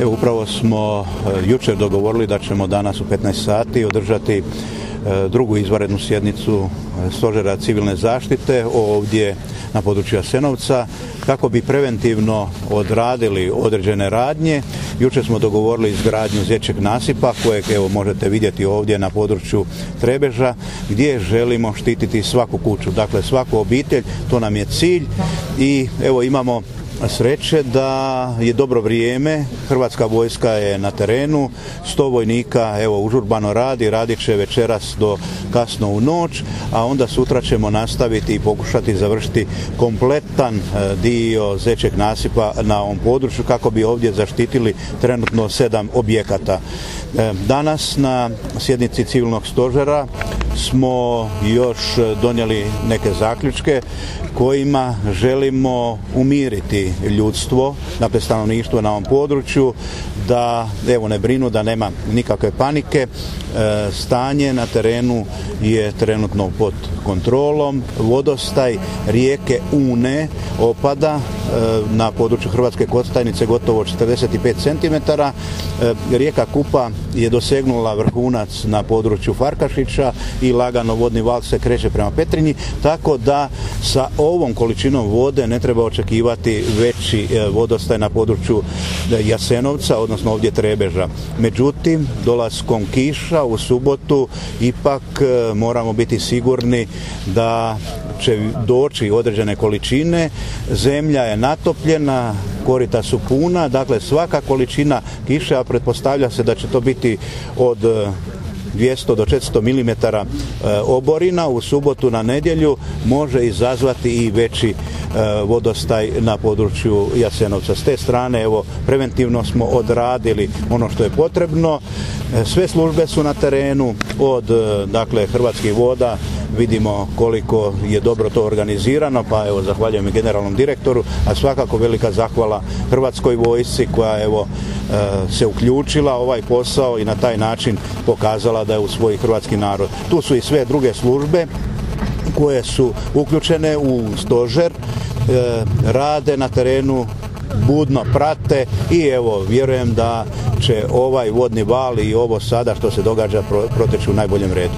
Evo, upravo smo jučer dogovorili da ćemo danas u 15 sati održati drugu izvanrednu sjednicu Stožera civilne zaštite ovdje na području Jasenovca kako bi preventivno odradili određene radnje. Jučer smo dogovorili izgradnju zečjeg nasipa kojeg evo možete vidjeti ovdje na području Trebeža gdje želimo štititi svaku kuću, dakle svaku obitelj, to nam je cilj i evo imamo sreće da je dobro vrijeme, Hrvatska vojska je na terenu, 100 vojnika evo užurbano radit će večeras do kasno u noć, a onda sutra ćemo nastaviti i pokušati završiti kompletan dio zečjeg nasipa na ovom području kako bi ovdje zaštitili trenutno 7 objekata. Danas na sjednici civilnog stožera smo još donijeli neke zaključke kojima želimo umiriti ljudstvo, dakle stanovništvo na ovom području, da evo ne brinu, da nema nikakve panike. Stanje na terenu je trenutno pod kontrolom. Vodostaj rijeke Une opada na području Hrvatske Kostajnice gotovo 45 cm. Rijeka Kupa je dosegnula vrhunac na području Farkašića i lagano vodni val se kreće prema Petrinji, tako da sa ovom količinom vode ne treba očekivati veći vodostaj na području Jasenovca, odnosno ovdje Trebeža. Međutim, dolaskom kiša u subotu ipak moramo biti sigurni da će doći određene količine. Zemlja je natopljena, korita su puna, dakle svaka količina kiše, a pretpostavlja se da će to biti od 200 do 400 mm oborina u subotu na nedjelju, može izazvati i veći vodostaj na području Jasenovca. S te strane evo preventivno smo odradili ono što je potrebno. Sve službe su na terenu od dakle Hrvatskih voda, vidimo koliko je dobro to organizirano, pa evo zahvaljujem i generalnom direktoru, a svakako velika zahvala Hrvatskoj vojsci koja evo se uključila u ovaj posao i na taj način pokazala da je u svoj hrvatski narod. Tu su i sve druge službe koje su uključene u stožer, rade na terenu, budno prate i evo vjerujem da će ovaj vodni val i ovo sada što se događa proteći u najboljem redu.